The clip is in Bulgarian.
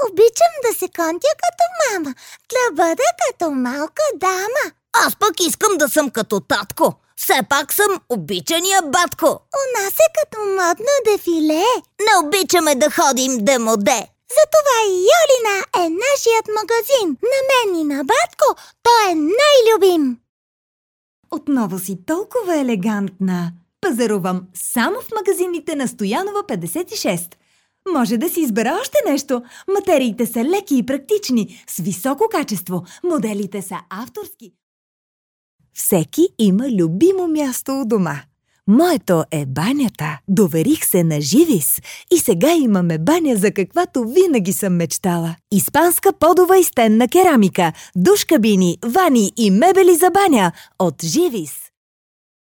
Обичам да се контя като мама, да бъда като малка дама. Аз пък искам да съм като татко. Все пак съм обичания батко. У нас е като модно дефиле. Не обичаме да ходим демоде. Затова и Йолина е нашият магазин. На мен и на батко той е най-любим. Отново си толкова елегантна. Пазарувам само в магазините на Стоянова 56. Може да си избера още нещо. Материите са леки и практични, с високо качество. Моделите са авторски. Всеки има любимо място у дома. Моето е банята. Доверих се на Живис и сега имаме баня, за каквато винаги съм мечтала. Испанска подова и стенна керамика, душ кабини, вани и мебели за баня от Живис.